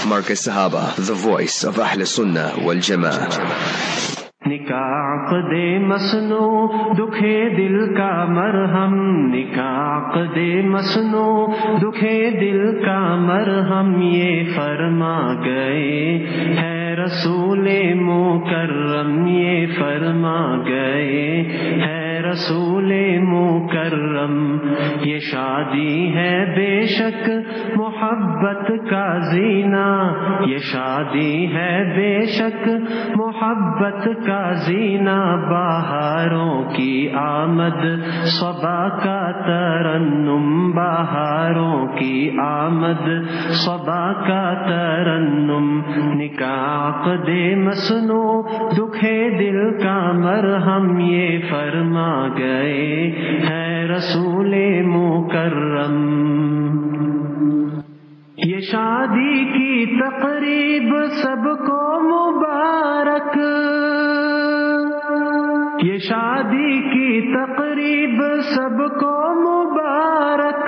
Marcus Sahaba, the voice of Ahl Sunnah wal Jama'ah. निकाह दे मसनो दुखे दिल का मरहम, निकाह दे मसनो दुखे दिल का मरहम, ये फरमा गए है रसूले मुकर्रम, ये फरमा गए है रसूले मुकर्रम। ये शादी है बेशक मोहब्बत का जीना, ये शादी है बेशक मोहब्बत का जीना, बहारों की आमद सबा का तरन्नुम, बहारों की आमद सबा का तरन्नुम। निकाह दे मसनो दुखे दिल का मरहम, ये फरमा गए है रसूले मुकर्रम। ये शादी की तकरीब सबको मुबारक, ये शादी की तकरीब सबको मुबारक।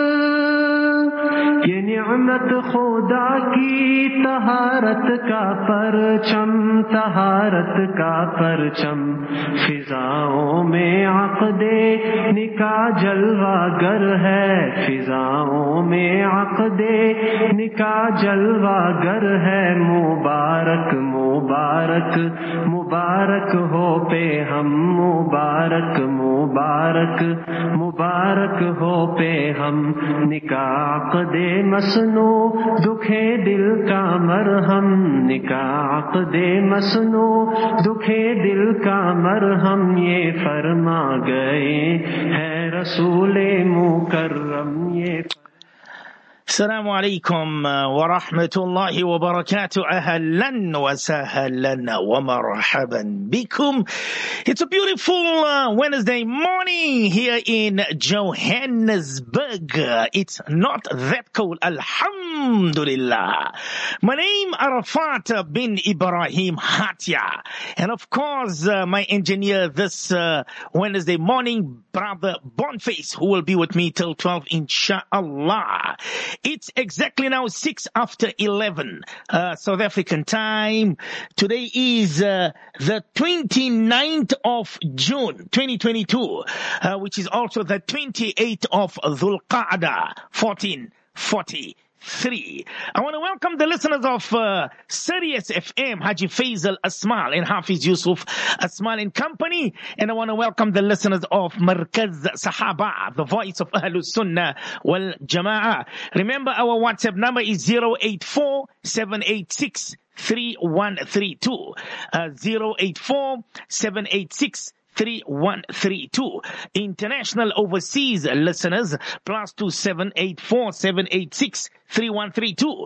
ये निअमत खुदा की तहारत का परचम, तहारत का परचम। फिजाओं में अक़दे निकाह जलवागर है, फिजाओं में अक़दे निकाह जलवागर है। मुबारक मुबारक मुबारक हो पे हम, मुबारक मुबारक मुबारक हो पे हम। निकाह दे मसनो दुखे दिल का मरहम, निकाह दे मसनो दुखे दिल का मरहम, ये फरमा गए है रसूले मुकर्रम। ये Assalamu alaikum wa rahmatullahi wa barakatuh. Ahlan wa sahlan wa marhaban bikum. It's a beautiful Wednesday morning here in Johannesburg. It's not that cold, alhamdulillah. My name Arafat bin Ibrahim Hatia. And of course, my engineer this Wednesday morning, Brother Boniface, who will be with me till 12, inshallah. It's exactly now 6 after 11 South African time. Today is the 29th of June 2022, which is also the 28th of Dhul Qa'dah 1443. I want to welcome the listeners of Sirius FM, Haji Faisal Asmal and Hafiz Yusuf Asmal and Company. And I want to welcome the listeners of Markaz Sahaba, the voice of Ahlus Sunnah wal Jama'ah. Remember, our WhatsApp number is 084-786-3132. 084-786-3132. International overseas listeners, +27847863132,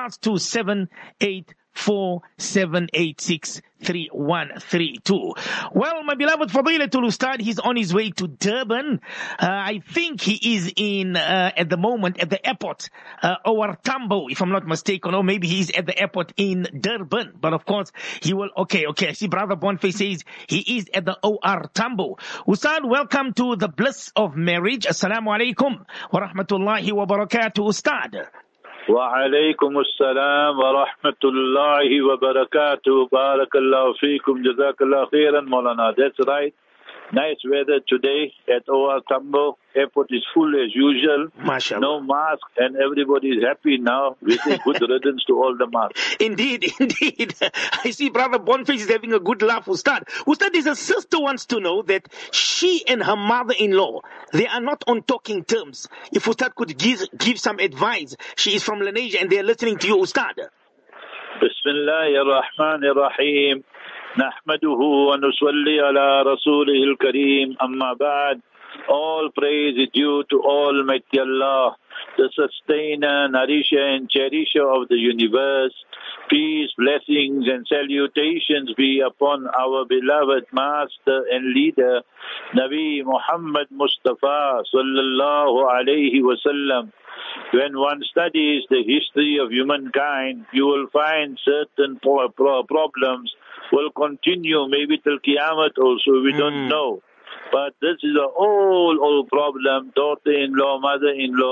+27847863132. Well, my beloved Fadilatul Ustad, he's on his way to Durban. I think he is in, at the moment, at the airport, OR Tambo, if I'm not mistaken, or maybe he's at the airport in Durban. But of course, he will, okay. I see Brother Boniface says he is at the OR Tambo. Ustad, welcome to the bliss of marriage. Assalamu alaikum wa rahmatullahi wa barakatuh, Ustad. وعليكم السلام ورحمة الله وبركاته. بارك الله فيكم. جزاك الله خيرا مولانا. That's right. Nice weather today at OR Tambo. Airport is full as usual. MashaAllah. No mask, and everybody is happy now. We say good riddance to all the masks. Indeed. I see Brother Boniface is having a good laugh, Ustad. Ustad, there's a sister wants to know that she and her mother-in-law, they are not on talking terms. If Ustad could give some advice. She is from Lenasia and they are listening to you, Ustad. Bismillah ar-Rahman ar-Rahim. نحمده ونصلي على رسوله الكريم أما بعد. All praise is due to Almighty Allah, the sustainer, nourisher and cherisher of the universe. Peace, blessings and salutations be upon our beloved master and leader, Nabi Muhammad Mustafa sallallahu alayhi wasallam. When one studies the history of humankind, you will find certain problems will continue maybe till Qiyamah also, we don't know. But this is an old problem, daughter-in-law, mother-in-law,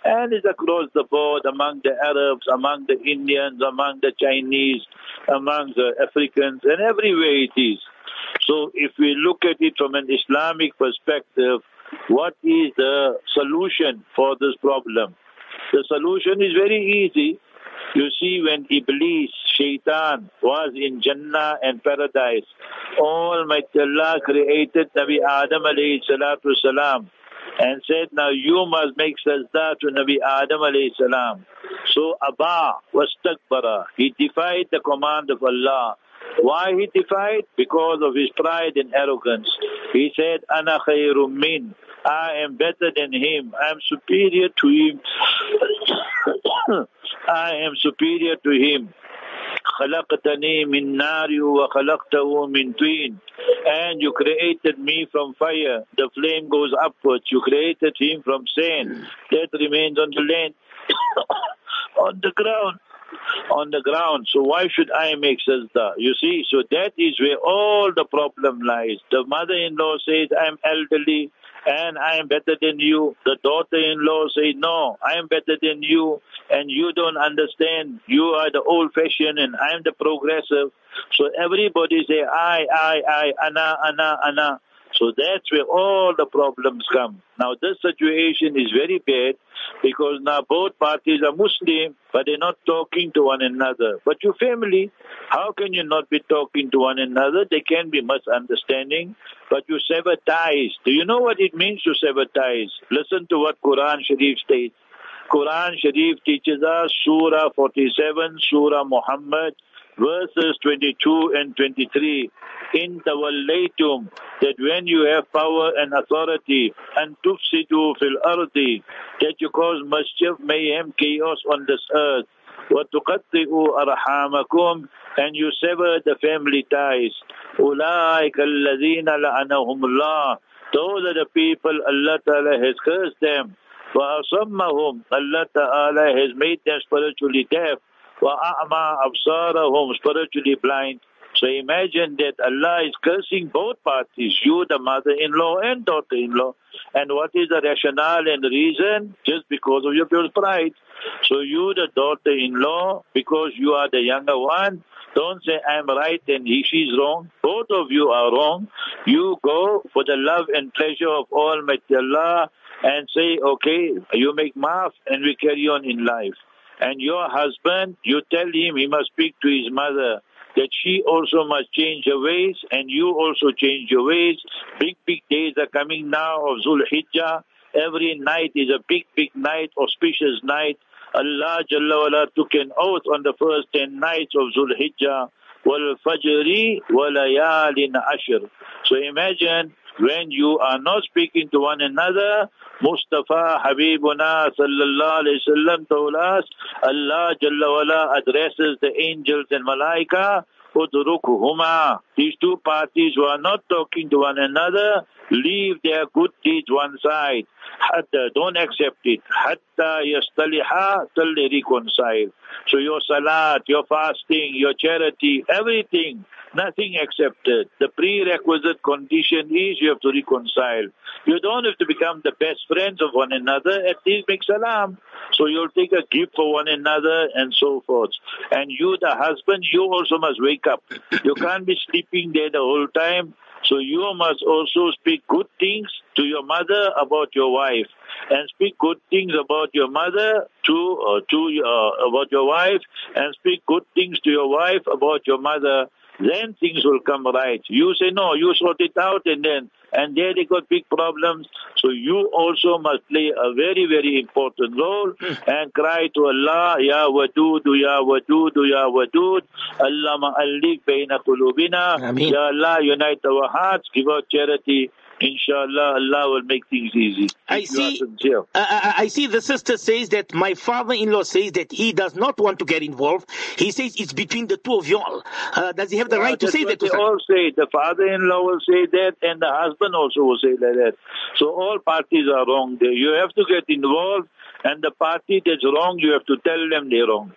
and it's across the board among the Arabs, among the Indians, among the Chinese, among the Africans, and everywhere it is. So if we look at it from an Islamic perspective, what is the solution for this problem? The solution is very easy. You see, when Iblis, Shaitan, was in Jannah and paradise, Almighty Allah created Nabi Adam alayhi salatu salam and said, now you must make sajda to Nabi Adam alayhi salam. So Abba was takbara. He defied the command of Allah. Why he defied? Because of his pride and arrogance. He said, Ana khayrum min. I am better than him. I am superior to him. I am superior to him. خلقتني من نار وخلقته من طين. And you created me from fire. The flame goes upwards. You created him from sand. That remains on the land. On the ground. On the ground. So why should I make sajda? You see, so that is where all the problem lies. The mother-in-law says, I am elderly and I am better than you. The daughter-in-law says, no, I am better than you and you don't understand. You are the old-fashioned and I am the progressive. So everybody say, I, ana. So that's where all the problems come. Now this situation is very bad because now both parties are Muslim, but they're not talking to one another. But your family, how can you not be talking to one another? There can be misunderstanding, but you sever ties. Do you know what it means to sever ties? Listen to what Quran Sharif states. Quran Sharif teaches us, Surah 47, Surah Muhammad, verses 22 and 23. In tawallaytum, that when you have power and authority, and tufsidu fil ardi, that you cause mischief, mayhem, chaos on this earth, wa tuqatti'u arhamakum, and you sever the family ties. Ulaika alladhina la'anahumullah, those are the people Allah Ta'ala has cursed them. Wa asammahum, Allah Ta'ala has made them spiritually deaf. وَأَعْمَى أَبْصَارَهُمْ, spiritually blind. So imagine that Allah is cursing both parties, you, the mother-in-law and daughter-in-law. And what is the rationale and reason? Just because of your pure pride. So you, the daughter-in-law, because you are the younger one, don't say I'm right and she's wrong. Both of you are wrong. You go for the love and pleasure of Almighty Allah and say, okay, you make maaf and we carry on in life. And your husband, you tell him he must speak to his mother, that she also must change her ways, and you also change your ways. Big days are coming now of Zul Hijjah. Every night is a big night, auspicious night. Allah Jalla wala took an oath on the first 10 nights of Zul Hijjah. Wal Fajri wal Layalin Ashr. So imagine when you are not speaking to one another, Mustafa Habibuna sallallahu alayhi wasallam told us, Allah Jalla wala addresses the angels and malaika, udrukuhuma. These two parties who are not talking to one another, leave their good deeds one side. Hatta, don't accept it. Hatta yastaliha, till they reconcile. So your salat, your fasting, your charity, everything, nothing accepted. The prerequisite condition is you have to reconcile. You don't have to become the best friends of one another, at least make salam. So you'll take a gift for one another and so forth. And you, the husband, you also must wake up. You can't be sleeping there the whole time. So you must also speak good things to your mother about your wife, and speak good things about your mother about your wife, and speak good things to your wife about your mother. Then things will come right. You say no, you sort it out, and there they got big problems. So you also must play a very, very important role and cry to Allah, Ya Wadud, Ya Wadud, Ya Wadud, Allah ma'allif bayna qulubina. Ya Allah, unite our hearts, give out charity. Inshallah, Allah will make things easy. I see the sister says that my father-in-law says that he does not want to get involved. He says it's between the two of you all. Does he have the right to say that? They all say. The father-in-law will say that, and the husband also will say that. So all parties are wrong there. You have to get involved And the party that's wrong, you have to tell them they're wrong.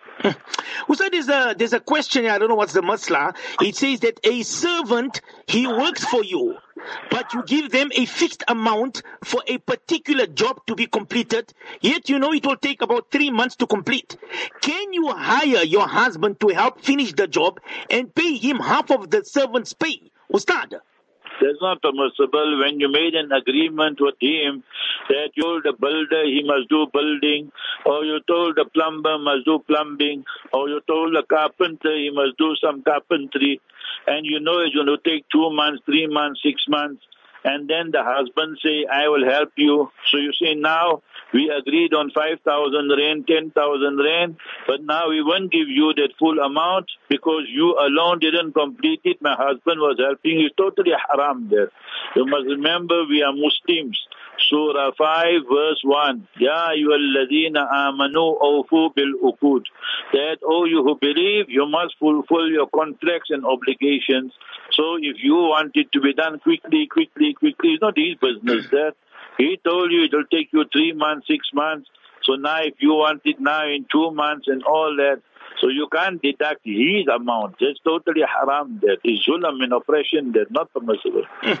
So there's a question here, I don't know what's the masla. It says that a servant, he works for you, but you give them a fixed amount for a particular job to be completed, yet you know it will take about 3 months to complete. Can you hire your husband to help finish the job and pay him half of the servant's pay? Ustad? That's not permissible. When you made an agreement with him that you told the builder he must do building, or you told the plumber must do plumbing, or you told the carpenter he must do some carpentry, and you know it's going to take 2 months, 3 months, 6 months, and then the husband say, I will help you. So you say, now we agreed on 5,000 rand, 10,000 rand, but now we won't give you that full amount because you alone didn't complete it. My husband was helping you. It's totally haram there. You must remember we are Muslims. Surah 5 verse 1. Ya ayyuhalladhina amanu awfu bil uqud. That, oh, you who believe, you must fulfill your contracts and obligations. So if you want it to be done quickly, it's not his business that. He told you it will take you 3 months, 6 months. So now if you want it now in 2 months and all that, so you can't deduct his amount. That's totally haram there. It's zulam and oppression there, not permissible.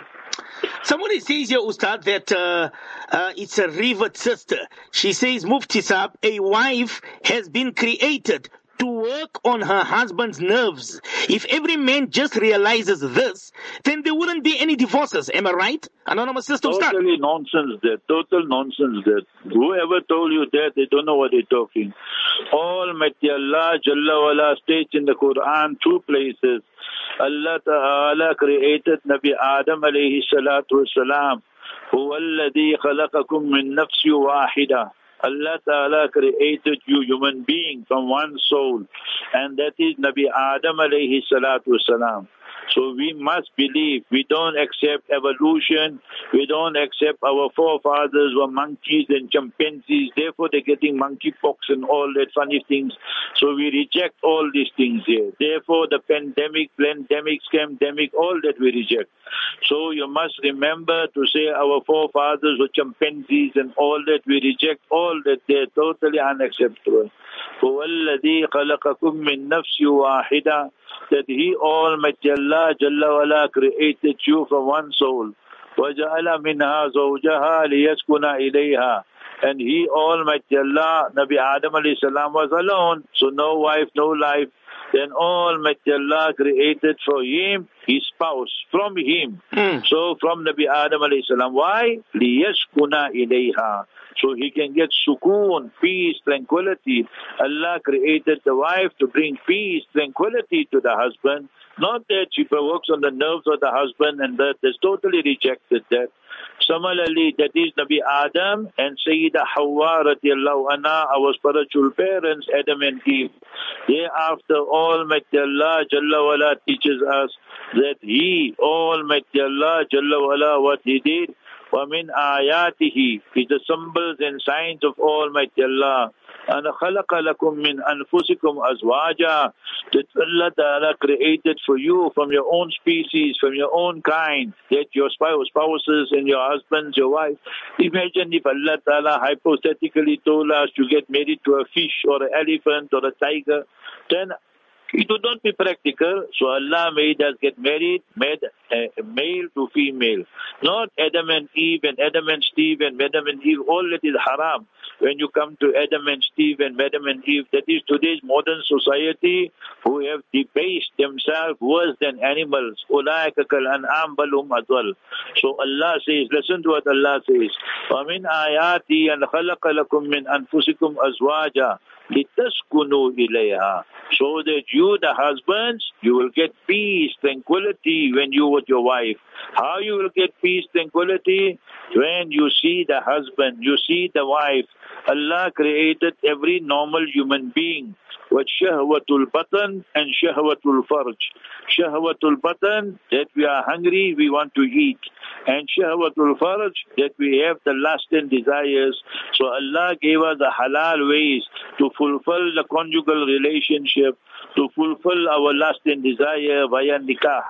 Somebody says here, Ustad, that it's a revert sister. She says, Mufti Saab, a wife has been created to work on her husband's nerves. If every man just realizes this, then there wouldn't be any divorces. Am I right? Anonymous sister, Ustad. Totally nonsense there. Total nonsense there. Whoever told you that, they don't know what they're talking. Almighty Allah Jalla wala states in the Quran 2 places. Allah Ta'ala created Nabi Adam alayhi salatu wasalam. Huwa alladhi khalaqakum min nafsi wahida. Allah Ta'ala created you human being from one soul, and that is Nabi Adam alayhi salatu wasalam. So we must believe. We don't accept evolution. We don't accept our forefathers were monkeys and chimpanzees. Therefore, they're getting monkeypox and all that funny things. So we reject all these things here. Therefore, the pandemic, scamdemic, all that we reject. So you must remember to say our forefathers were chimpanzees and all that. We reject all that. They're totally unacceptable. هُوَ الَّذِي خَلَقَكُم مِّن نَّفْسٍ وَاحِدَةٍ. That He Almighty Allah Jalla wala created you from one soul. وَجَعَلَ مِنْهَا زَوْجَهَا لِيَسْكُنَ إِلَيْهَا. And He Almighty Allah, Nabi Adam alayhi salam was alone, so no wife, no life. Then Almighty Allah created for him his spouse from him. So from Nabi Adam alayhi salam. Why? لِيَسْكُنَ إِلَيْهَا. So he can get sukoon, peace, tranquility. Allah created the wife to bring peace, tranquility to the husband. Not that she works on the nerves of the husband, and that is totally rejected that. Similarly, that is Nabi Adam and Sayyida Hawa radiallahu anha, our spiritual parents, Adam and Eve. Thereafter, Almighty Allah Jalla wala teaches us that He, Almighty Allah Jalla wala, what He did, وَمِنْ آيَاتِهِ is the symbols and signs of Almighty Allah. أَنَ خَلَقَ لَكُم مِّنْ أَنفُسِكُمْ أَزْوَاجًا. That Allah Ta'ala created for you from your own species, from your own kind, that your spouses and your husbands, your wife. Imagine if Allah Ta'ala hypothetically told us to get married to a fish or an elephant or a tiger, then it would not be practical. So Allah made us get married, made male to female. Not Adam and Eve and Adam and Steve and Adam and Eve. All that is haram. When you come to Adam and Steve and Adam and Eve, that is today's modern society who have debased themselves worse than animals. أُولَٰئِكَ كَالْأَنْعَامِ بَلْ هُمْ أَضَلُّ. So Allah says, listen to what Allah says. وَمِنْ آيَاتِهِ أَنْ خَلَقَ لَكُم مِّنْ أَنفُسِكُمْ أَزْوَاجًا لِتَسْكُنُوا إِلَيْهَا. So that you, the husbands, you will get peace, tranquility when you with your wife. How you will get peace, tranquility? When you see the husband, you see the wife. Allah created every normal human being with shahwatul batan and shahwatul farj. Shahwatul batan, that we are hungry, we want to eat. And shahwatul farj, that we have the lust and desires. So Allah gave us the halal ways to fulfill the conjugal relationship, to fulfill our lust and desire via nikah.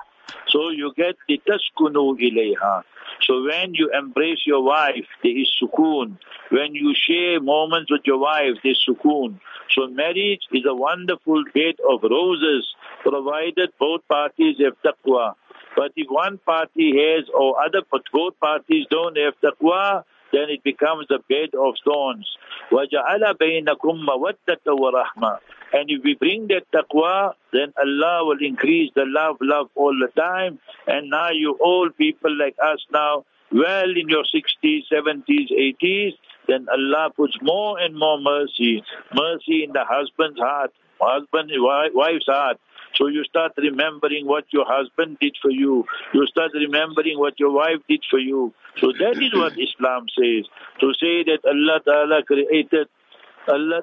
So you get the taskunu ilayha. So when you embrace your wife, there is sukoon. When you share moments with your wife, there is sukoon. So marriage is a wonderful bed of roses, provided both parties have taqwa. But if one party has or both parties don't have taqwa, then it becomes a bed of thorns. وَجَعَلَ بَيْنَكُمْ مَوَدَّةً وَرَحْمَةً. And if we bring that taqwa, then Allah will increase the love all the time. And now you old people like us now, well in your 60s, 70s, 80s, then Allah puts more and more mercy in the husband's heart, wife's heart. So you start remembering what your husband did for you. You start remembering what your wife did for you. So that is what Islam says. To say that Allah Ta'ala created, Allah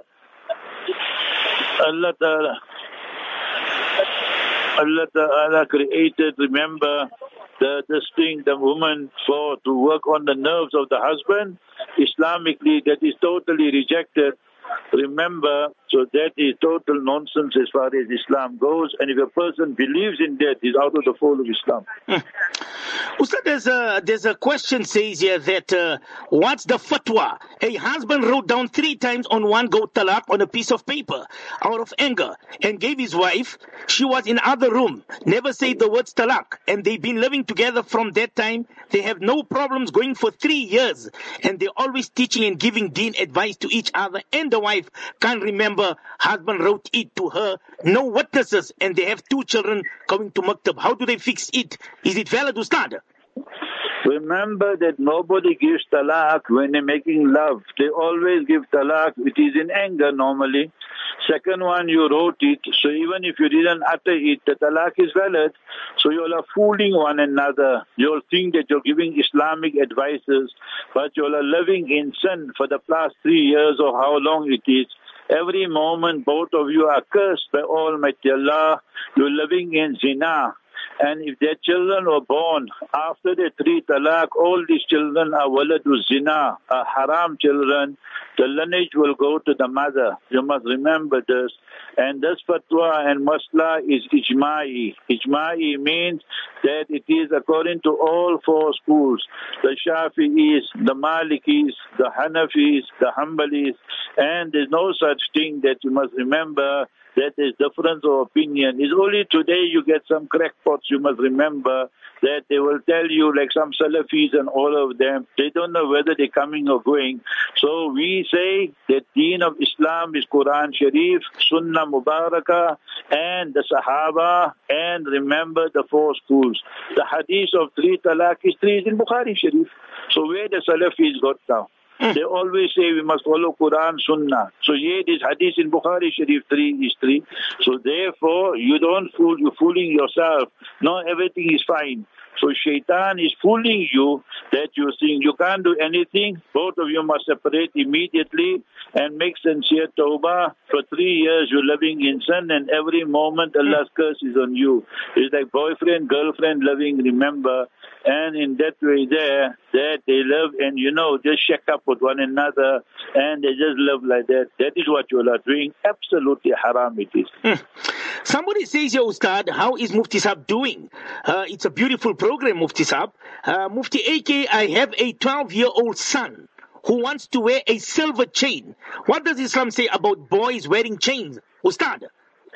Ta'ala created, remember, the woman to work on the nerves of the husband. Islamically, that is totally rejected. Remember, so that is total nonsense as far as Islam goes. And if a person believes in that, he's out of the fold of Islam. Ustad, there's a question says here that what's the fatwa? A husband wrote down 3 times on one go talaq on a piece of paper out of anger and gave his wife. She was in other room, never said the words talaq, and they've been living together from that time. They have no problems going for 3 years, and they're always teaching and giving deen advice to each other, and the wife can't remember husband wrote it to her, no witnesses, and they have 2 children going to maktab. How do they fix it? Is it valid, Ustad? Remember that nobody gives talaq when they're making love. They always give talaq. It is in anger normally. Second one, you wrote it. So even if you didn't utter it, the talaq is valid. So you all are fooling one another. You all think that you're giving Islamic advices, but you all are living in sin for the past 3 years or how long it is. Every moment both of you are cursed by Almighty Allah. You're living in zina. And if their children were born after the 3 talaq, all these children are waladu zina, are haram children. The lineage will go to the mother. You must remember this. And this fatwa and masla is ijma'i. Ijma'i means that it is according to all 4 schools. The Shafi'is, the Malikis, the Hanafis, the Hanbalis. And there's no such thing that you must remember that there's difference of opinion. It's only today you get some crackpots, you must remember, that they will tell you, like some Salafis and all of them, they don't know whether they're coming or going. So we say that deen of Islam is Quran Sharif, Sunnah Mubarakah, and the Sahaba, and remember the 4 schools. The hadith of 3 talaq is 3 is in Bukhari Sharif. So where the Salafis got now? They always say we must follow Quran, Sunnah. So here this hadith in Bukhari Sharif 3 is 3. So therefore you don't fool, you're fooling yourself. No, everything is fine. So shaitan is fooling you that you think you can't do anything. Both of you must separate immediately and make sincere tawbah. For 3 years you're living in sin and every moment Allah's curse is on you. It's like boyfriend, girlfriend living, remember. And in that way there, that they live and just shack up with one another and they just live like that. That is what you are doing. Absolutely haram it is. Somebody says here, Ustad, how is Mufti Saab doing? It's a beautiful program, Mufti Saab. Mufti AK, I have a 12-year-old son who wants to wear a silver chain. What does Islam say about boys wearing chains? Ustad?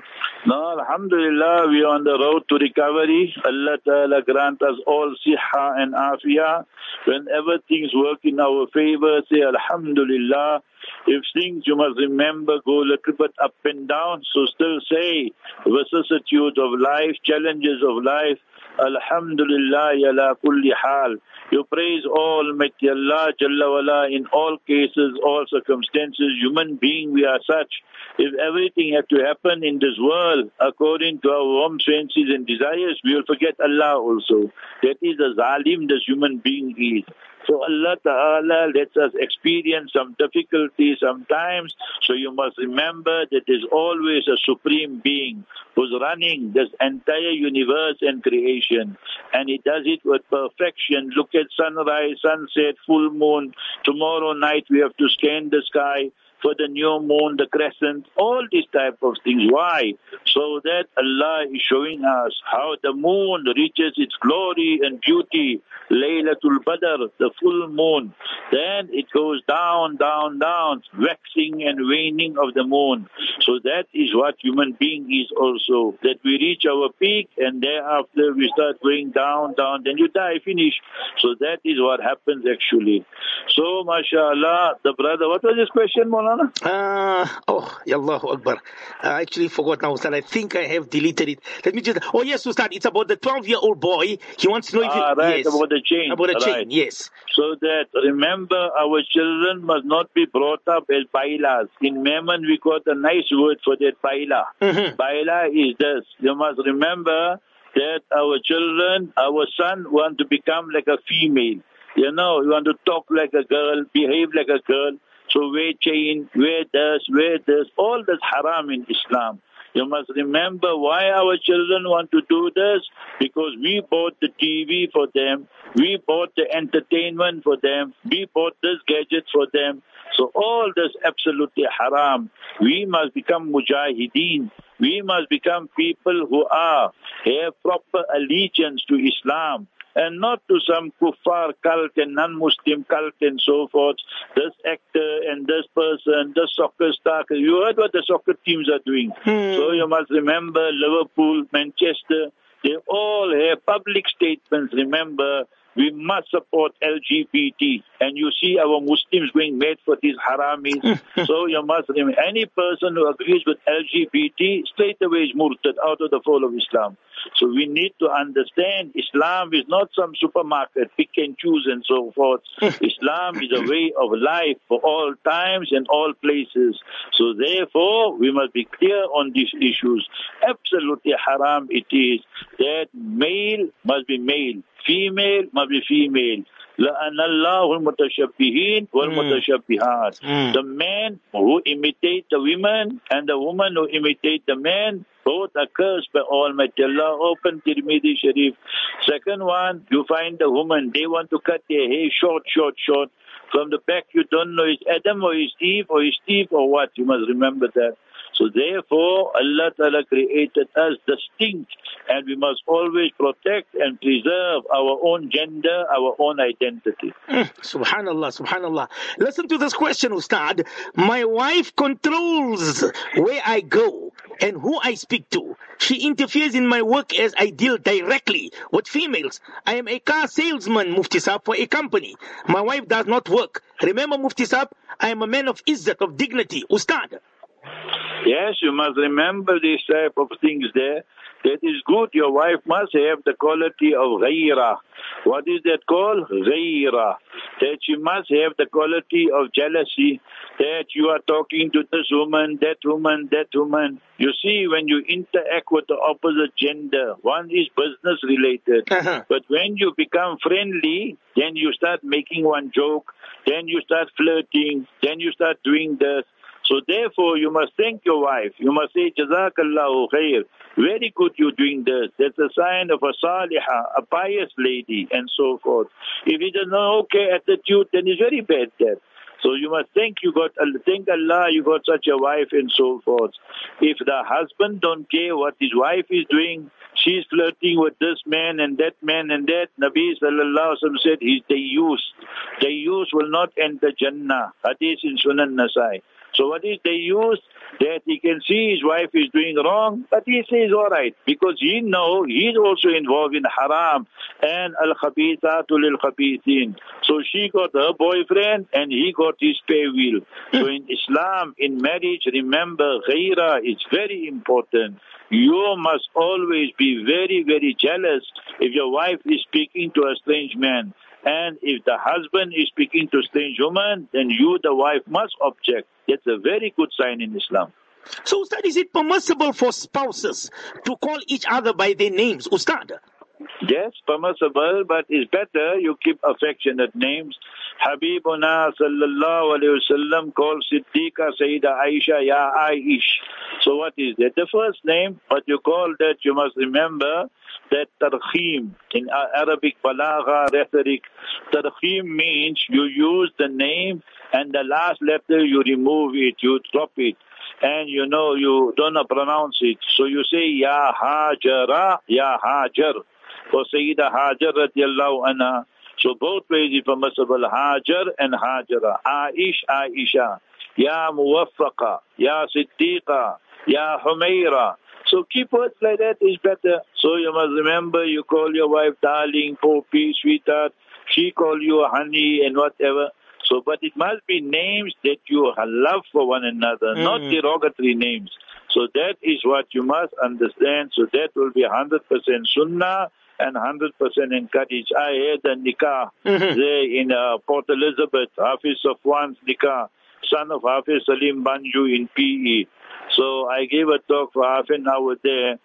No, alhamdulillah, we are on the road to recovery. Allah Ta'ala grant us all siha and afiyah. Whenever things work in our favor, say alhamdulillah. If things, you must remember, go a little bit up and down, so still say vicissitudes of life, challenges of life, alhamdulillah ala kulli hal. You praise Almighty Allah Jalla wala in all cases, all circumstances. Human being, we are such. If everything had to happen in this world according to our warm fancies and desires, we will forget Allah also. That is the zalim this human being is. So Allah Ta'ala lets us experience some difficulty sometimes. So you must remember that there's always a supreme being who's running this entire universe and creation. And he does it with perfection. Look at sunrise, sunset, full moon. Tomorrow night we have to scan the sky. for the new moon, the crescent, all these type of things. Why? So that Allah is showing us how the moon reaches its glory and beauty, Laylatul Badr, the full moon. Then it goes down, down, down, waxing and waning of the moon. So that is what human being is also, that we reach our peak and thereafter we start going down, down, then you die, finish. So that is what happens actually. So, mashallah, the brother, what was his question, Maulana? Allahu Akbar. I actually forgot now, Ustad. I think I have deleted it. Let me just, yes, Ustad, it's about the 12-year-old boy. He wants to know if right, yes. About the chain. About the right. chain, yes. So that, remember, our children must not be brought up as bailas. In Memon, we got a nice word for that, baila. Baila is this. You must remember that our children, our son want to become like a female. You know, you want to talk like a girl, behave like a girl. So wear chain, wear this, all that's haram in Islam. You must remember why our children want to do this, because we bought the TV for them, we bought the entertainment for them, we bought this gadget for them. So all this absolutely haram. We must become mujahideen. We must become people who have proper allegiance to Islam, and not to some kuffar cult and non-Muslim cult and so forth. This actor and this person, this soccer star. You heard what the soccer teams are doing. So you must remember Liverpool, Manchester, they all have public statements. Remember, we must support LGBT. And you see our Muslims going mad for these haramis. So you must remember, any person who agrees with LGBT straight away is murtad, out of the fold of Islam. So we need to understand Islam is not some supermarket, pick and choose and so forth. Islam is a way of life for all times and all places. So therefore, we must be clear on these issues. Absolutely haram it is that male must be male, female must be female. لَأَنَ اللَّهُ الْمُتَشَبِّهِينَ وَالْمُتَشَبِّهَاتِ. The men who imitate the women and the women who imitate the men, both are cursed by Almighty Allah. Open Tirmidhi Sharif. Second one, you find the woman, they want to cut their hair short. From the back, you don't know it's Adam or it's Eve or it's Steve or what. You must remember that. So therefore, Allah Ta'ala created us distinct, and we must always protect and preserve our own gender, our own identity. Subhanallah. Listen to this question, Ustad. My wife controls where I go and who I speak to. She interferes in my work as I deal directly with females. I am a car salesman, Mufti Saab, for a company. My wife does not work. Remember, Mufti Saab, I am a man of izzat, of dignity. Ustad. Yes, you must remember these type of things there. That is good. Your wife must have the quality of ghaira. What is that called? Ghaira. That she must have the quality of jealousy. That you are talking to this woman, that woman, that woman. You see, when you interact with the opposite gender, one is business related. But when you become friendly, then you start making one joke, then you start flirting, then you start doing this. So therefore, you must thank your wife. You must say, Jazakallahu khair. Very good you're doing this. That's a sign of a salihah, a pious lady, and so forth. If it is no okay attitude, then it's very bad there. So you must thank Allah you got such a wife and so forth. If the husband don't care what his wife is doing, she's flirting with this man and that man and that, Nabi sallallahu alaihi wasallam said he's dayyus. Dayyus will not enter Jannah. Hadith in Sunan Nasai. So what is dayyus? That he can see his wife is doing wrong, but he says all right, because he know he's also involved in haram and al-khabithatu lil-khabithin. So she got her boyfriend and he got his spare wheel. So in Islam, in marriage, remember, ghaira is very important. You must always be very, very jealous if your wife is speaking to a strange man. And if the husband is speaking to a strange woman, then you, the wife, must object. That's a very good sign in Islam. So, Ustad, is it permissible for spouses to call each other by their names, Ustad? Yes, permissible, but it's better you keep affectionate names. Habibuna sallallahu alayhi wasallam called Siddiqa Sayyida Aisha Ya Aish. So what is that? The first name, but you call that, you must remember that tarkhim in Arabic balagha rhetoric. Tarkhim means you use the name and the last letter you remove it, you drop it, and you don't pronounce it. So you say Ya Hajara, Ya Hajar, for Sayyida Hajar radiallahu anha. So both ways is permissible, Hajar and Hajara. Aisha, Ya Muwaffaqa, Ya Siddiqa, Ya Humaira. So keep words like that is better. So you must remember, you call your wife darling, Poppy, sweetheart. She call you honey and whatever. So, but it must be names that you love for one another, not derogatory names. So that is what you must understand. So that will be 100% sunnah and 100% encouraged. I had a nikah there in Port Elizabeth, Hafiz Safwan's nikah, son of Hafiz Salim Banju in PE. So I gave a talk for half an hour there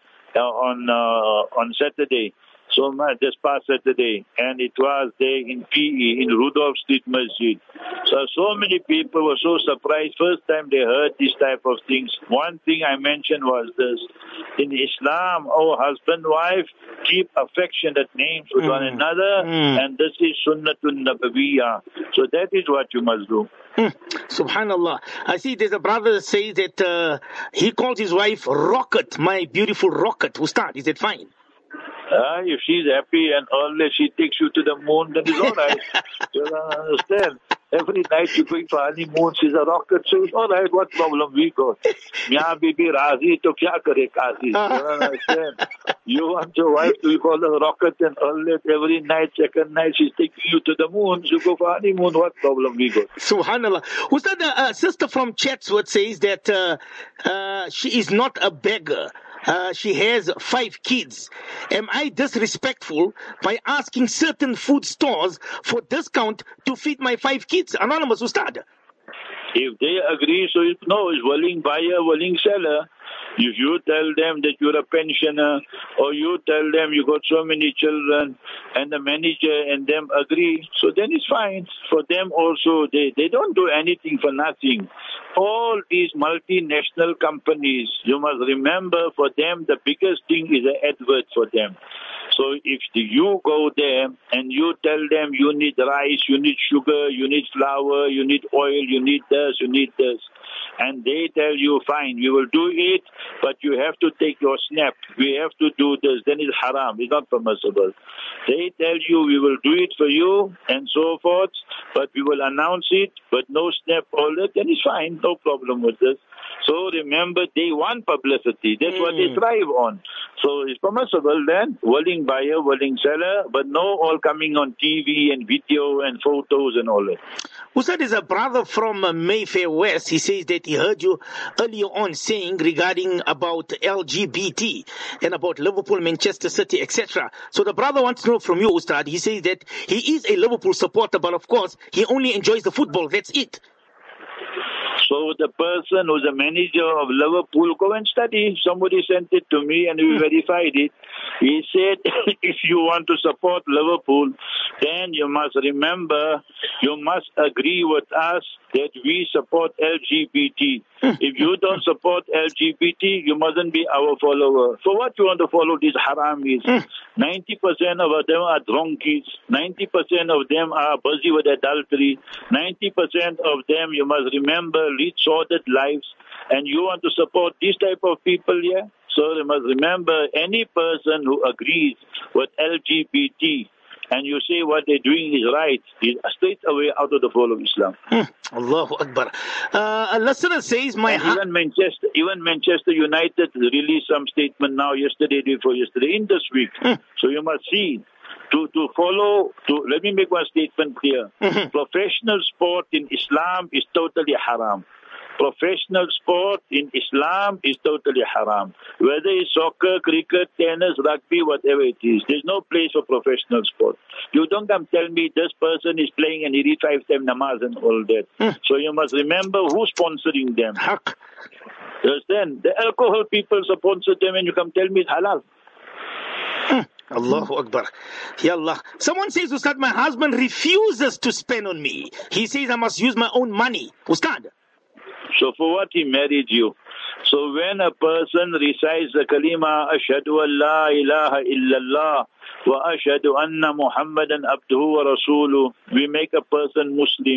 on Saturday. So this past Saturday, and it was there in PE, in Rudolph Street Masjid. So many people were so surprised. First time they heard this type of things. One thing I mentioned was this. In Islam, husband, wife, keep affectionate names with one another, and this is Sunnatun Nabawiyyah. So that is what you must do. Subhanallah. I see there's a brother that says that he calls his wife Rocket, my beautiful Rocket. Ustad, is that fine? If she's happy and always she takes you to the moon, then it's all right. You understand? Every night you're going for honeymoon, she's a rocket, so it's all right. What problem we got? Mia bibi razi, to kya kare kazi? You understand? You want your wife to call her rocket and always every night, second night, she's taking you to the moon. You go for honeymoon, what problem we got? Subhanallah. Ustad, a sister from Chatsworth says that she is not a beggar. She has 5 kids. Am I disrespectful by asking certain food stores for discount to feed my 5 kids? Anonymous Ustad. If they agree, so it's willing buyer, willing seller. If you tell them that you're a pensioner, or you tell them you got so many children, and the manager and them agree, so then it's fine. For them also, they don't do anything for nothing. All these multinational companies, you must remember, for them, the biggest thing is an advert for them. So if you go there and you tell them you need rice, you need sugar, you need flour, you need oil, you need this, and they tell you, fine, we will do it, but you have to take your snap. We have to do this. Then it's haram. It's not permissible. They tell you, we will do it for you, and so forth, but we will announce it, but no snap, all that, then it's fine. No problem with this. So remember, they want publicity. That's what they thrive on. So it's permissible then, willing buyer, willing seller, but no all coming on TV and video and photos and all that. Ustad is a brother from Mayfair West. He says that he heard you earlier on saying regarding about LGBT and about Liverpool, Manchester City, etc. So the brother wants to know from you, Ustad. He says that he is a Liverpool supporter, but of course, he only enjoys the football. That's it. So the person who's a manager of Liverpool, go and study. Somebody sent it to me and we verified it. He said, if you want to support Liverpool, then you must remember, you must agree with us that we support LGBT. If you don't support LGBT, you mustn't be our follower. For what you want to follow these haramis? 90% of them are drunkies. 90% of them are busy with adultery. 90% of them, you must remember, lead sordid lives. And you want to support these type of people here? So you must remember, any person who agrees with LGBT and you say what they're doing is right, is straight away out of the fold of Islam. Allahu Akbar. A listener says, even Manchester United released some statement now, yesterday, before yesterday, in this week. So you must see. Let me make one statement clear. Professional sport in Islam is totally haram. Professional sport in Islam is totally haram. Whether it's soccer, cricket, tennis, rugby, whatever it is, there's no place for professional sport. You don't come tell me this person is playing and he reads 5 times namaz and all that. So you must remember who's sponsoring them. Understand? The alcohol people sponsor them and you come tell me it's halal. Allahu Akbar. Ya Allah. Someone says, Ustad, my husband refuses to spend on me. He says I must use my own money. Ustad. So for what he married you? So when a person recites the kalima, Ashhadu an la ilaha illallah wa ashhadu anna Muhammadan abduhu wa rasuluh, we make a person Muslim.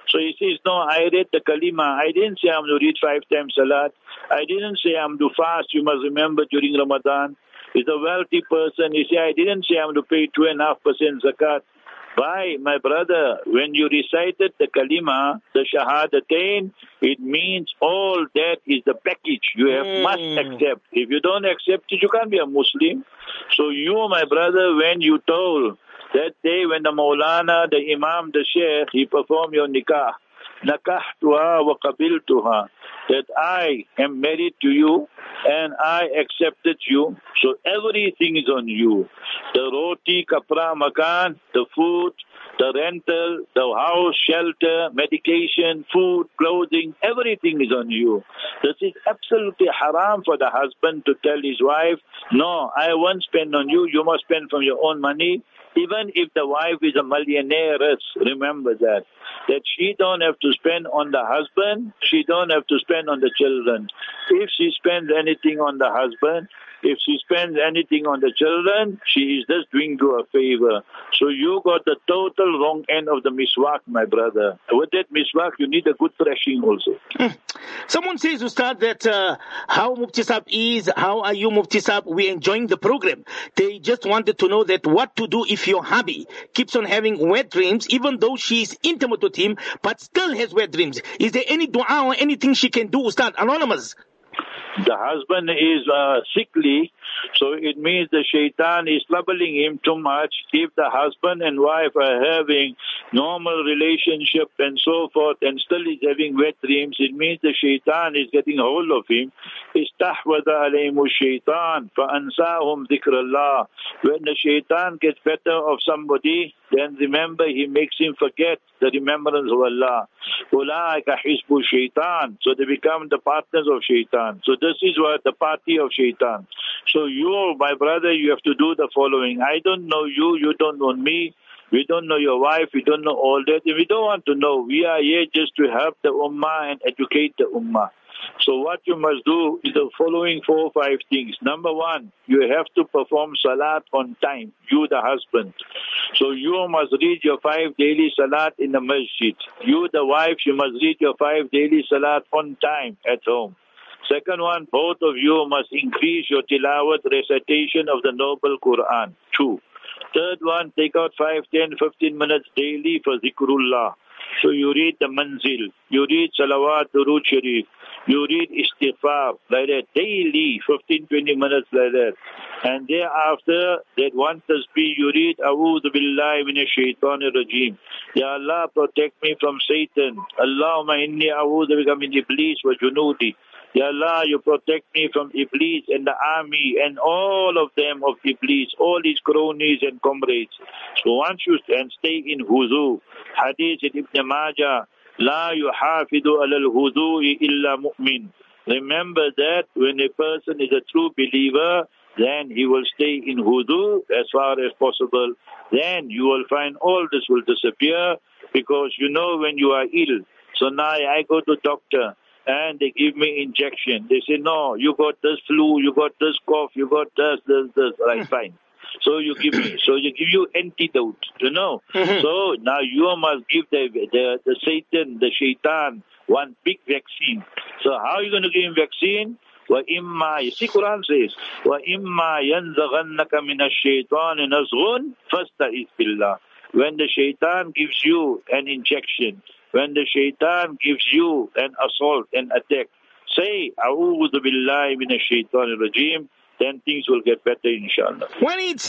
So he says, no, I read the kalima. I didn't say I'm to read 5 times salat. I didn't say I'm to fast. You must remember during Ramadan. He's a wealthy person. He said, I didn't say I'm to pay 2.5% zakat. Why, my brother, when you recited the kalima, the shahadatain, it means all that is the package you must accept. If you don't accept it, you can't be a Muslim. So you, my brother, when you told that day when the Maulana, the Imam, the Sheikh, he performed your nikah, nakahtuha wa qabiltuha, that I am married to you and I accepted you, so everything is on you. The roti, kapra, makan, the food, the rental, the house, shelter, medication, food, clothing, everything is on you. This is absolutely haram for the husband to tell his wife, no, I won't spend on you, you must spend from your own money. Even if the wife is a millionaire, remember that she don't have to spend on the husband, she don't have to spend on the children. If she spends anything on the husband, if she spends anything on the children, she is just doing you a favor. So you got the total wrong end of the miswak, my brother. With that miswak, you need a good thrashing also. Someone says, Ustad, that how Mufti Saab is, how are you, Mufti Saab? We're enjoying the program. They just wanted to know that what to do if your hubby keeps on having wet dreams, even though she is intimate with him, but still has wet dreams. Is there any dua or anything she can do, Ustad? Anonymous. The husband is sickly, so it means the shaitan is troubling him too much. If the husband and wife are having normal relationship and so forth and still is having wet dreams, it means the shaitan is getting hold of him. Istahwada alayhimu shaitan fa'ansahum dhikrallah. When the shaitan gets better of somebody, then remember he makes him forget the remembrance of Allah. Ulaika hizbu shaitan. So they become the partners of shaitan. So this is what the party of shaitan. So you, my brother, you have to do the following. I don't know you, you don't know me. We don't know your wife, we don't know all that. We don't want to know. We are here just to help the ummah and educate the ummah. So what you must do is the following 4 or 5 things. Number 1, you have to perform salat on time, you the husband. So you must read your 5 daily salat in the masjid. You the wife, you must read your 5 daily salat on time at home. Second one, both of you must increase your tilawat recitation of the noble Quran. 2. Third one, take out 5, 10, 15 minutes daily for zikrullah. So you read the manzil, you read salawat, durood sharif, you read istighfar, like that, daily, 15, 20 minutes like that. And thereafter, that one tasbih, you read, A'udhu billahi minash shaitanir rajim. Ya Allah, protect me from Satan. Allahumma inni a'udhu bika min iblis wa junudi. Ya Allah, you protect me from Iblis and the army and all of them of Iblis, all his cronies and comrades. So once you stay in huzu, hadith in Ibn Majah, La yuhafidu alal hudu'i illa mu'min. Remember that when a person is a true believer, then he will stay in hudu as far as possible. Then you will find all this will disappear, because you know when you are ill. So now I go to doctor and they give me injection. They say, no, you got this flu, you got this cough, you got this. Right, fine. So you give you antidote, you know. So now you must give the Satan, the shaitan, one big vaccine. So how are you going to give him vaccine? وَإِمَّا, you see Quran says, وَإِمَّا يَنْزَغَنَّكَ مِنَ الشَّيْطَانِ نَزْغٌ فَاسْتَعِذْ بِاللَّهِ. When the shaitan gives you an injection, when the shaitan gives you an assault, an attack, say, A'udhu billahi minash shaitanir rajim, then things will get better, inshallah. Well, it's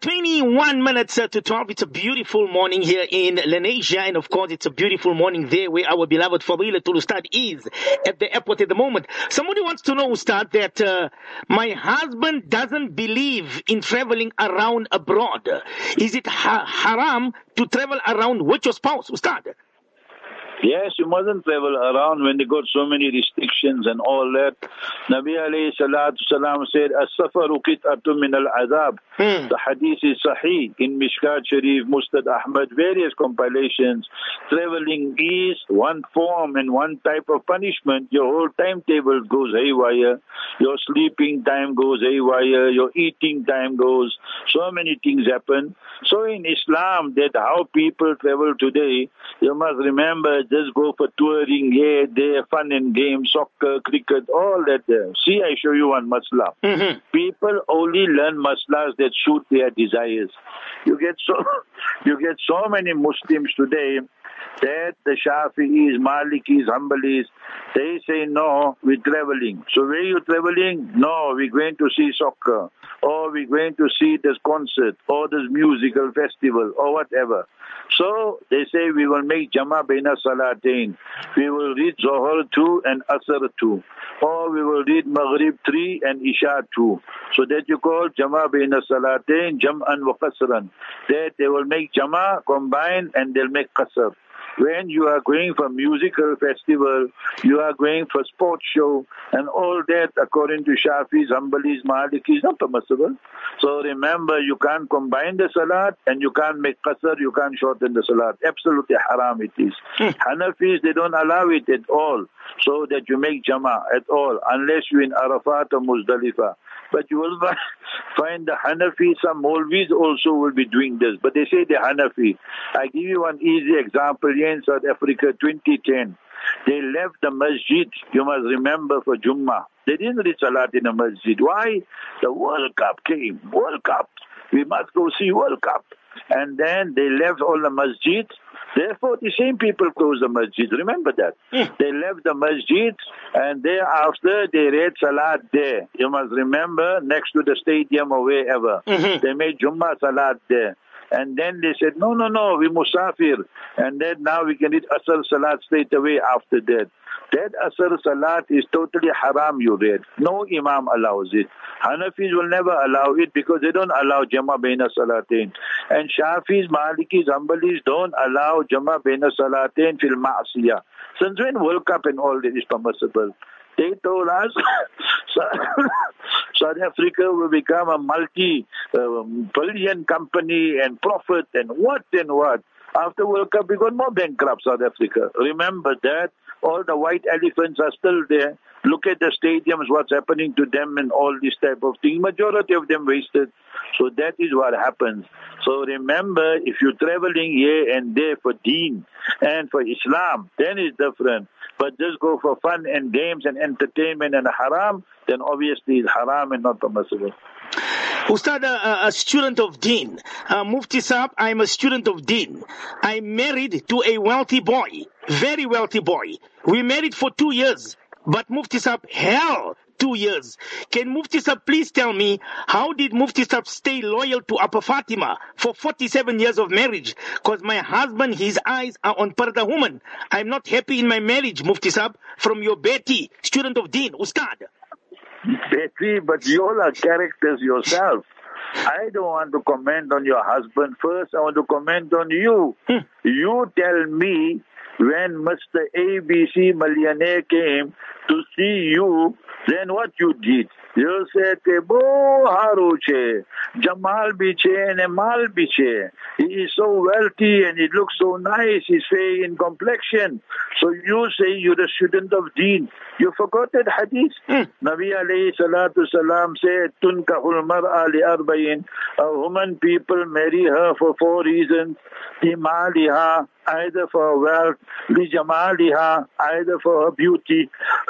21 minutes to 12. It's a beautiful morning here in Lenasia, and of course, it's a beautiful morning there where our beloved Fadilatul Ustad is at the airport at the moment. Somebody wants to know, Ustad, that my husband doesn't believe in traveling around abroad. Is it haram to travel around with your spouse, Ustad? Yes, you mustn't travel around when they got so many restrictions and all that. Nabi alayhi salatu salam said, As-safaru kit'atun min al-azab. The hadith is sahih in Mishkat Sharif, Mustad Ahmad, various compilations. Traveling is one form and one type of punishment. Your whole timetable goes haywire. Your sleeping time goes haywire. Your eating time goes. So many things happen. So in Islam, that how people travel today, you must remember, just go for touring here, there, fun and games, soccer, cricket, all that there. See, I show you one masla. Mm-hmm. People only learn maslas that suit their desires. You get so many Muslims today that the Shafi'is, Malikis, Hanbalis, they say, no, we're traveling. So where are you traveling? No, we're going to see soccer, or we're going to see this concert, or this musical festival, or whatever. So they say we will make Jama Baina Salatain. We will read Zohar 2 and Asr 2. Or we will read Maghrib 3 and Isha 2. So that you call Jama Baina Salatain, Jam'an wa Qasran. That they will make Jama, combine, and they'll make Qasr. When you are going for musical festival, you are going for sports show, and all that, according to Shafis, Hanbalis, Malikis, not permissible. So remember, you can't combine the salat, and you can't make qasr, you can't shorten the salat. Absolutely haram it is. Hanafis, they don't allow it at all, so that you make jama at all, unless you're in Arafat or Muzdalifah. But you will find the Hanafi, some Maulvis also will be doing this. But they say the Hanafi. I give you one easy example here in South Africa, 2010. They left the masjid, you must remember, for Jummah. They didn't read Salat in the masjid. Why? The World Cup came. World Cup. We must go see World Cup. And then they left all the masjid. Therefore, the same people closed the masjid. Remember that. They left the masjid, and thereafter they read Salat there. You must remember, next to the stadium or wherever. They made Jummah Salat there. And then they said, no, we musafir. And then now we can read Asr Salat straight away after that. That Asr Salat is totally haram, you read. No Imam allows it. Hanafis will never allow it because they don't allow Jama Baina Salatain. And Shafis, Malikis, Hanbalis don't allow Jama Baina Salatain fil Ma'asiyah. Since when World Cup and all that is permissible? They told us South Africa will become a multi-billion company and profit and what. After World Cup, we got more bankrupt, South Africa. Remember that. All the white elephants are still there. Look at the stadiums, what's happening to them and all this type of thing. Majority of them wasted. So that is what happens. So remember, if you're traveling here and there for deen and for Islam, then it's different. But just go for fun and games and entertainment and haram, then obviously it's haram and not permissible. Ustad, a student of Deen. Mufti Saab, I'm a student of Deen. I'm married to a wealthy boy, very wealthy boy. We married for 2 years, but Mufti Saab, hell, 2 years. Can Mufti Saab please tell me, how did Mufti Saab stay loyal to Upper Fatima for 47 years of marriage? Because my husband, his eyes are on Parda woman. I'm not happy in my marriage, Mufti Saab. From your Beti, student of Deen, Ustad. Betty, but you all are characters yourself. I don't want to comment on your husband first. I want to comment on you. You tell me, when Mr. ABC millionaire came to see you, then what you did? You said, Bo haru che, Jamal bi che and Emal bi che. He is so wealthy and he looks so nice, he's fair in complexion. So you say you're a student of Deen. You forgot that hadith. Nabi alayhi salatu salam said, Tunkahul mar'a li arbayin. A woman, people marry her for 4 reasons. Li maliha, either for wealth. Li jamaliha, either for her beauty.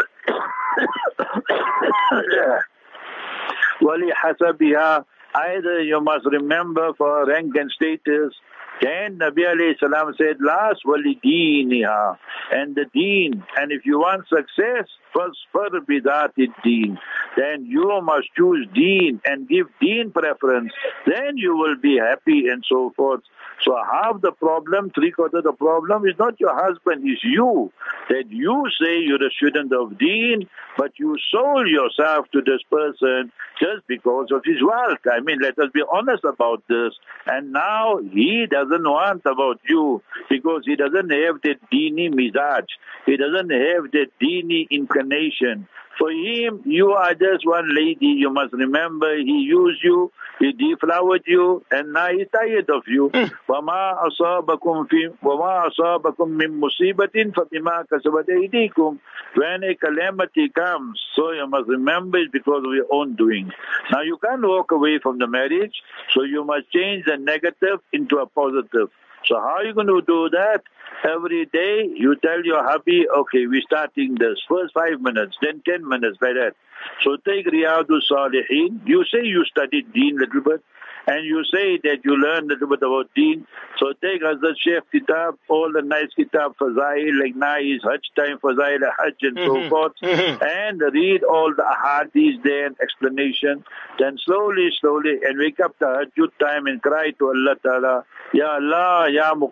Wali hasabiha, either you must remember for rank and status. Then Nabi alayhi salam said, last wali deeniha, and the deen. And if you want success, first bidati deen. Then you must choose deen and give deen preference. Then you will be happy and so forth. So half the problem, 3/4 of the problem is not your husband, is you. That you say you're a student of deen, but you sold yourself to this person just because of his wealth. I mean, let us be honest about this. And now he doesn't want about you because he doesn't have that deeni mizaj. He doesn't have that deeni explanation. For him, you are just one lady. You must remember, he used you, he deflowered you, and now he's tired of you. وَمَا أَصَابَكُمْ مِن مُصِيبَةٍ فَبِمَا كَسَبَتْ أَيْدِيكُمْ. When a calamity comes, so you must remember it's because of your own doing. Now you can't walk away from the marriage, so you must change the negative into a positive. So how are you going to do that? Every day you tell your hubby, okay, we're starting this. First 5 minutes, then 10 minutes, like that. So take Riyadus Salihin. You say you studied Deen a little bit, and you say that you learned a little bit about Deen. So take Hazrat Shaykh Kitab, all the nice Kitab, Fazail, like Nais, Hajj time, Fazail, Hajj, and so forth, and read all the Ahadith there and explanation. Then slowly, and wake up the Hajjud time and cry to Allah Ta'ala, Ya Allah,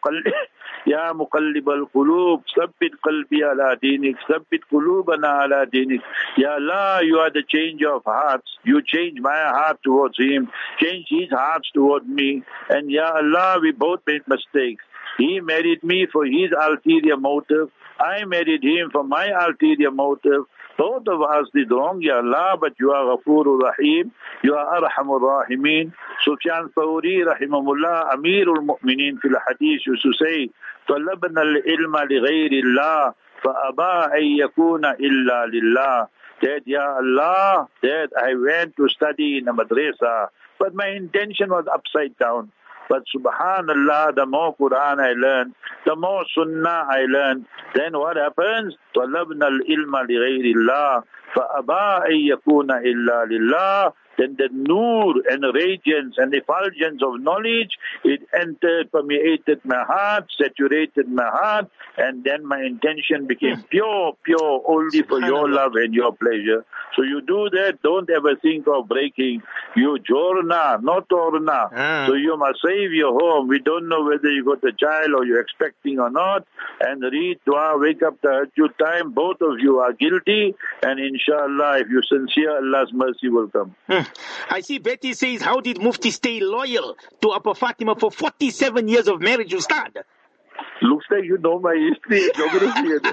Ya Muqallib al-Qulub, Sabbit qalbi ala dinik, Sabbit qulubana ala dinik. Ya Allah, you are the changer of hearts. You change my heart towards him, change his hearts toward me. And Ya Allah, we both made mistakes. He married me for his ulterior motive. I married him for my ulterior motive. Both of us did wrong, Ya Allah, but you are Ghafurur Rahim, you are Arhamur Rahimin. Sufyan Thawri, Rahimahullah, Amirul Mu'minin fil Hadith used to say, طَلَبْنَا الْعِلْمَ لِغَيْرِ اللَّهِ فَأَبَا أَن يَكُونَ إِلَّا لِلَّهِ. That, Ya Allah, that I went to study in a madrasa, but my intention was upside down. But subhanallah, the more Quran I learn, the more Sunnah I learn, then what happens? طَلَبْنَا الْعِلْمَ لِغَيْرِ اللَّهِ فَأَبَا أَن يَكُونَ إِلَّا لِلَّهِ. Then the nur and radiance and effulgence of knowledge, it entered, permeated my heart, saturated my heart, and then my intention became pure only for your love and your pleasure. So you do that, don't ever think of breaking. You jorna, not orna. So you must save your home. We don't know whether you got a child or you're expecting or not. And read dua, wake up the Hajjud time. Both of you are guilty. And inshallah, if you're sincere, Allah's mercy will come. I see Betty says, how did Mufti stay loyal to Appa Fatima for 47 years of marriage, Ustad? Looks like you know my history and geography.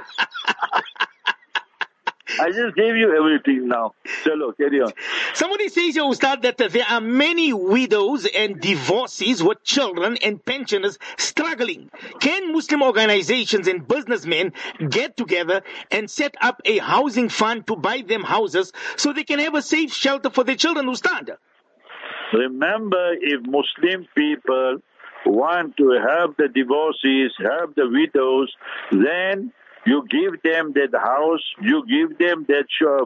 I just gave you everything now. Chalo, carry on. Somebody says, Ustad, that there are many widows and divorcees with children and pensioners struggling. Can Muslim organizations and businessmen get together and set up a housing fund to buy them houses so they can have a safe shelter for their children, Ustad? Remember, if Muslim people want to have the divorcees, have the widows, then you give them that house, you give them that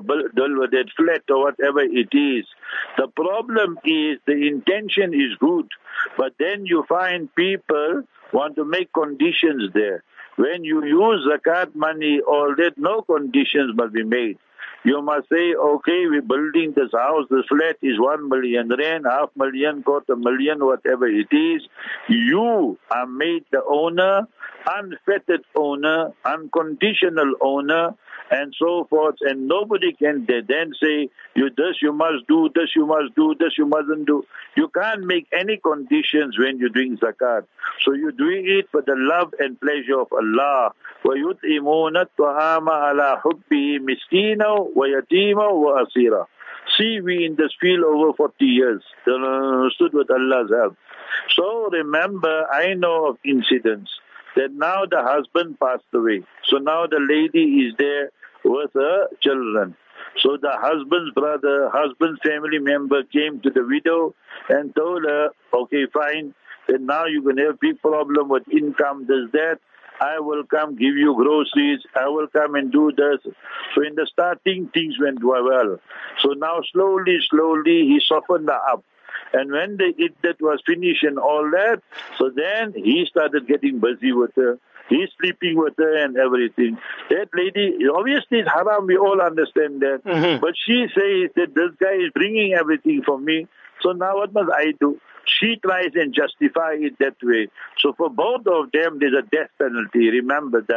flat or whatever it is. The problem is the intention is good, but then you find people want to make conditions there. When you use zakat money, all that, no conditions must be made. You must say, okay, we're building this house, this flat is 1 million rand, 500,000, 250,000, whatever it is. You are made the owner, unfettered owner, unconditional owner, and so forth. And nobody can then say, this you must do, this you must do, this you mustn't do. You can't make any conditions when you're doing zakat. So you're doing it for the love and pleasure of Allah. وَيُطْعِمُونَ الطَّعَامَ عَلَى حُبِّهِ مِسْكِينًا وَيَتِيمًا وَأَسِيرًا. See, we in this field over 40 years, stood with Allah's help. So remember, I know of incidents that now the husband passed away. So now the lady is there with her children. So the husband's brother, husband's family member came to the widow and told her, okay, fine, then now you're going to have a big problem with income, this, that. I will come give you groceries. I will come and do this. So in the starting, things went well. So now slowly, he softened her up. And when the iddat was finished and all that, so then he started getting busy with her. He's sleeping with her and everything. That lady, obviously it's haram, we all understand that. But she says that this guy is bringing everything for me. So now what must I do? She tries and justify it that way. So for both of them, there's a death penalty. Remember that.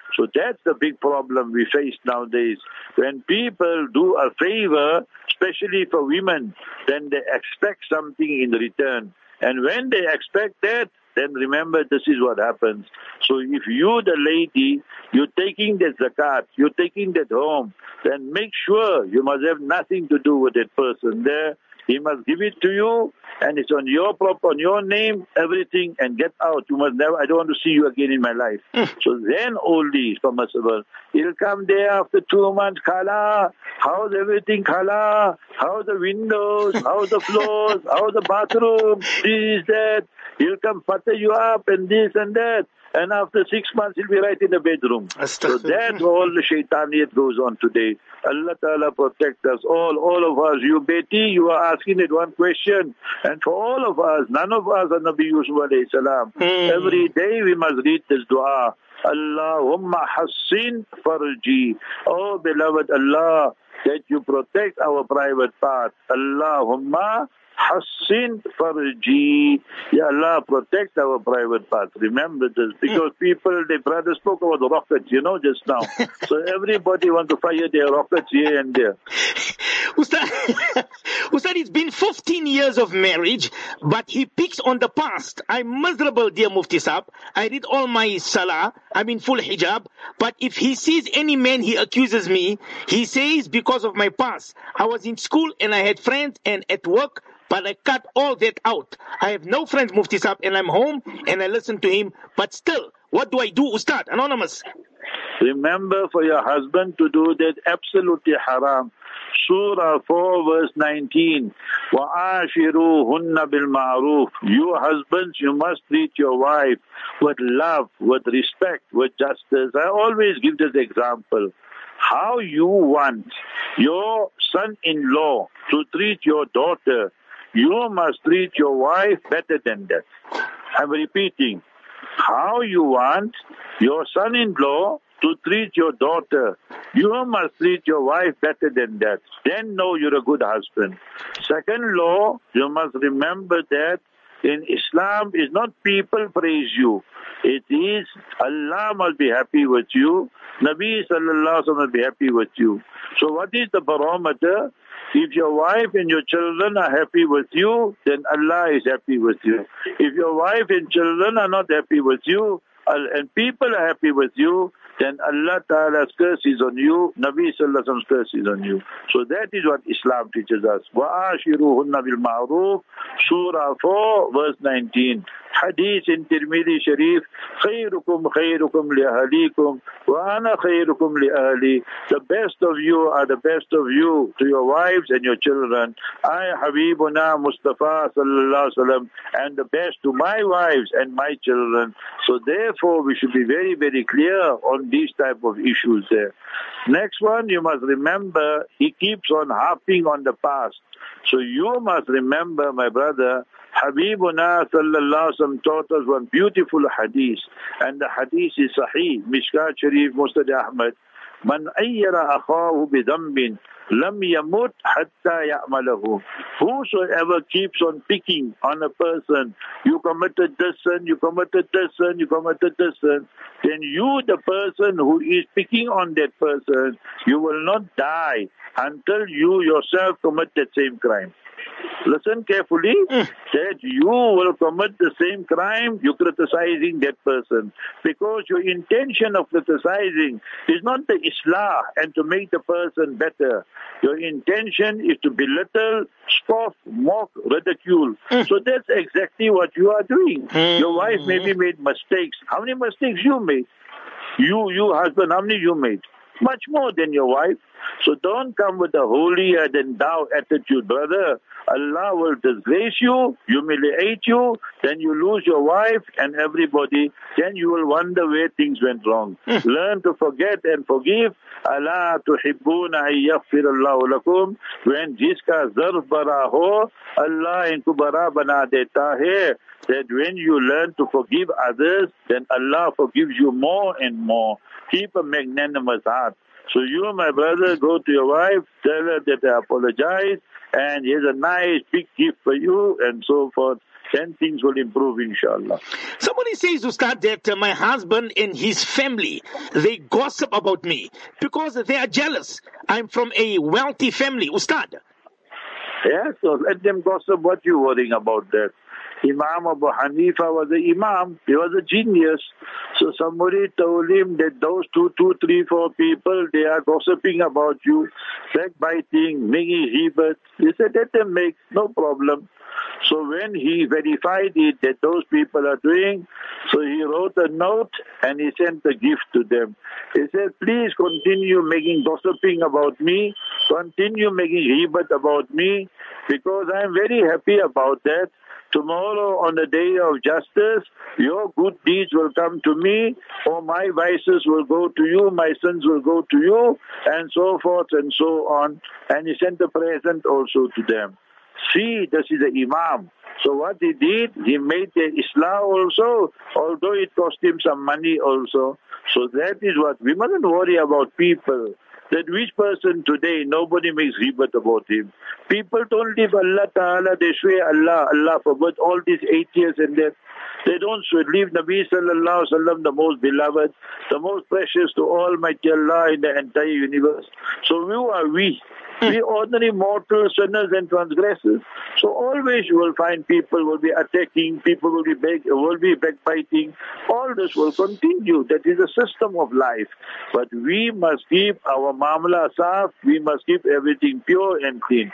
So that's the big problem we face nowadays. When people do a favor, especially for women, then they expect something in return. And when they expect that, then remember this is what happens. So if you, the lady, you're taking that zakat, you're taking that home, then make sure you must have nothing to do with that person there. He must give it to you, and it's on your on your name, everything, and get out. You must never, I don't want to see you again in my life. So then only is permissible. He'll come there after 2 months, Khala, how's everything, Khala? How's the windows? How's the floors? How's the bathroom? This, that. He'll come butter you up and this and that. And after 6 months, he'll be right in the bedroom. So that's all the shaitaniyat goes on today. Allah Ta'ala protect us all of us. You Beti, you are asking it one question. And for all of us, none of us are Nabi Yusuf alayhi salam. Every day we must read this dua. Allahumma hassin farji. Oh beloved Allah, that you protect our private part. Allahumma hassin farji. Ya Allah, protect our private parts. Remember this, because people, the brother spoke about the rockets, just now. So everybody wants to fire their rockets here and there. Ustad, it's been 15 years of marriage, but he picks on the past. I'm miserable, dear Mufti Saab. I read all my salah. I'm in full hijab. But if he sees any man, he accuses me. He says because of my past. I was in school and I had friends and at work, but I cut all that out. I have no friends, Mufti Saab, and I'm home and I listen to him. But still, what do I do, Ustad? Anonymous. Remember, for your husband to do that, absolutely haram. Surah 4 verse 19. وَعَاشِرُوهُنَّ بِالْمَعْرُوفِ. You husbands, you must treat your wife with love, with respect, with justice. I always give this example. How you want your son-in-law to treat your daughter, you must treat your wife better than that. I'm repeating. How you want your son-in-law to treat your daughter, you must treat your wife better than that. Then know you're a good husband. Second law, you must remember that in Islam is not people praise you. It is Allah must be happy with you. Nabi sallallahu alaihi wasallam must be happy with you. So what is the barometer? If your wife and your children are happy with you, then Allah is happy with you. If your wife and children are not happy with you, and people are happy with you, then Allah Ta'ala's curse is on you, Nabi Sallallahu Alaihi Wasallam's curse is on you. So that is what Islam teaches us. وَآشِرُوهُنَّ بِالْمَعْرُوفِ Surah 4 verse 19. Hadith in Tirmidhi Sharif, خَيْرُكُمْ خَيْرُكُمْ لِأَهْلِيكُمْ وَأَنَا خَيْرُكُمْ لِأَهْلِي. The best of you are the best of you to your wives and your children. I, Habibuna Mustafa Sallallahu Alaihi Wasallam, and the best to my wives and my children. So therefore we should be very, very clear on these type of issues there. Next one, you must remember, he keeps on harping on the past. So you must remember, my brother, Habibuna Sallallahu Alaihi Wasallam taught us one beautiful hadith, and the hadith is Sahih, Mishkat Sharif, Musnad Ahmad. Man ayyara akhahu bidambin lam yamut hatta ya'malahu. Whosoever keeps on picking on a person, you committed this sin, you committed this sin, you committed this sin, then you, the person who is picking on that person, you will not die until you yourself commit that same crime. Listen carefully, that you will commit the same crime, you're criticizing that person. Because your intention of criticizing is not the islah and to make the person better. Your intention is to belittle, scoff, mock, ridicule. So that's exactly what you are doing. Your wife maybe made mistakes. How many mistakes you made? You husband, how many you made? Much more than your wife. So don't come with a holier than thou attitude, brother. Allah will disgrace you, humiliate you, then you lose your wife and everybody, then you will wonder where things went wrong. Learn to forget and forgive. Allah tuhibbuna an yaghfirallahu lakum. When jiska zarf bara ho, Allah inko bara bana deta hai. That when you learn to forgive others, then Allah forgives you more and more. Keep a magnanimous heart. So you, my brother, go to your wife, tell her that I apologize, and here's a nice big gift for you, and so forth. Then things will improve, inshallah. Somebody Somebody says, Ustad, that my husband and his family, they gossip about me because they are jealous. I'm from a wealthy family. Ustad. Yes, so let them gossip. What you worrying about that? Imam Abu Hanifa was an imam. He was a genius. So somebody told him that those two, three, four people, they are gossiping about you, backbiting, making ghibah. He said, let them make, no problem. So when he verified it that those people are doing, so he wrote a note and he sent a gift to them. He said, please continue making gossiping about me, continue making ghibah about me, because I am very happy about that. Tomorrow on the day of justice, your good deeds will come to me, or my vices will go to you, my sins will go to you, and so forth and so on. And he sent a present also to them. See, this is the Imam. So what he did, he made the Islah also, although it cost him some money also. So that is what, we mustn't worry about people. That which person today, nobody makes ghibah about him. People don't leave Allah Ta'ala, they swear Allah, Allah forbid, all these 8 years and that. They don't leave Nabi Sallallahu Alaihi Wasallam, the most beloved, the most precious to Almighty Allah in the entire universe. So who are we? We ordinary mortal sinners and transgressors. So always you will find people will be attacking, people will be backbiting. All this will continue. That is the system of life. But we must keep our mamla saf, we must keep everything pure and clean.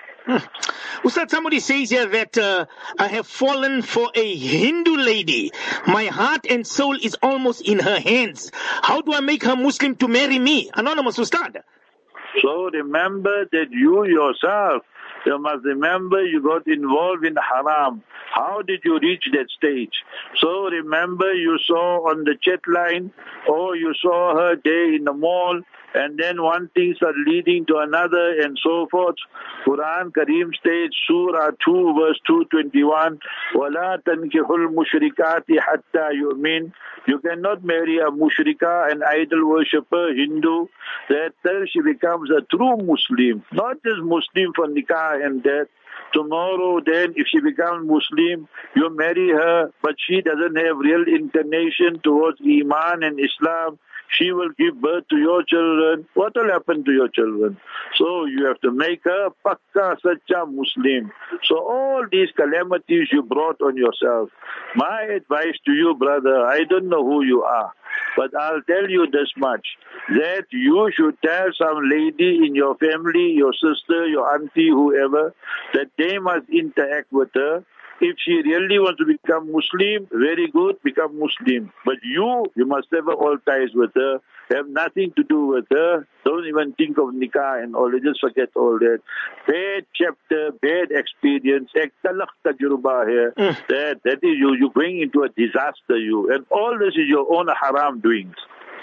Ustad, somebody says here that I have fallen for a Hindu lady. My heart and soul is almost in her hands. How do I make her Muslim to marry me? Anonymous Ustad. So remember that you yourself, you must remember you got involved in haram. How did you reach that stage? So remember you saw on the chat line, or you saw her there in the mall, and then one thing started leading to another and so forth. Quran Kareem states, Surah 2 verse 221, وَلَا تَنْكِحُ الْمُشْرِكَاتِ حَتَّى يُؤْمِنْ. You cannot marry a mushrika, an idol worshipper, Hindu, that till she becomes a true Muslim, not just Muslim for nikah and that. Tomorrow then, if she becomes Muslim, you marry her, but she doesn't have real inclination towards Iman and Islam, she will give birth to your children. What will happen to your children? So you have to make her pakka sacha Muslim. So all these calamities you brought on yourself. My advice to you, brother, I don't know who you are, but I'll tell you this much, that you should tell some lady in your family, your sister, your auntie, whoever, that they must interact with her. If she really wants to become Muslim, very good, become Muslim. But you must sever all ties with her, have nothing to do with her. Don't even think of nikah and all, just forget all that. Bad chapter, bad experience, ek talaq tajruba here. That is you're going into a disaster, and all this is your own haram doings.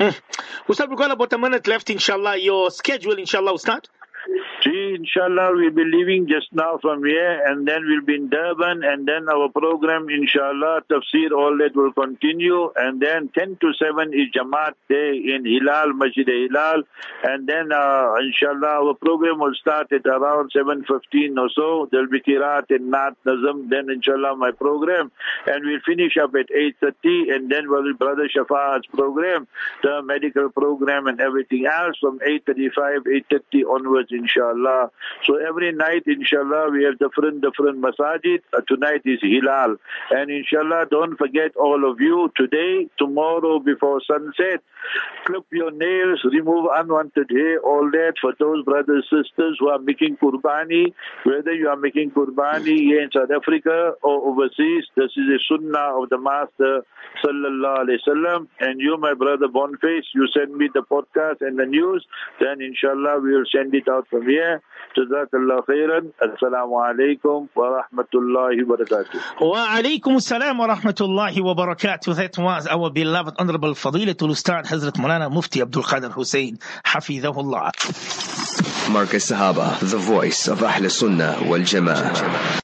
Ustad, we've got about a minute left, inshallah. Your schedule, inshallah, Ustad? See, inshallah, we'll be leaving just now from here, and then we'll be in Durban, and then our program, inshallah, tafsir, all that will continue, and then 10 to 7 is Jamaat Day in Hilal, Masjid Hilal, and then, inshallah, our program will start at around 7:15 or so. There'll be Qiraat and Naat Nazam, then inshallah my program, and we'll finish up at 8:30, and then we'll Brother Shafaat's program, the medical program and everything else from 8:35, 8:30 onwards, inshallah. So every night, inshallah, we have different masajid. Tonight is Hilal. And inshallah, don't forget all of you, today, tomorrow, before sunset, clip your nails, remove unwanted hair, all that for those brothers, sisters who are making Qurbani, whether you are making Qurbani here in South Africa or overseas. This is a sunnah of the Master, sallallahu alaihi wasallam. And you, my brother Boniface, you send me the podcast and the news, then inshallah we will send it out from here. Jazakallah khairan. Assalamu alaikum wa rahmatullahi wa barakatuh. Wa alaikum assalam wa rahmatullahi wa barakatuh. That was our beloved Honorable Fadilatul Ustad Hazrat Maulana Mufti Abdul Qadir Hussein, Hafidhahullah. Marcus Sahaba, the voice of Ahl Sunnah wal Jama'ah.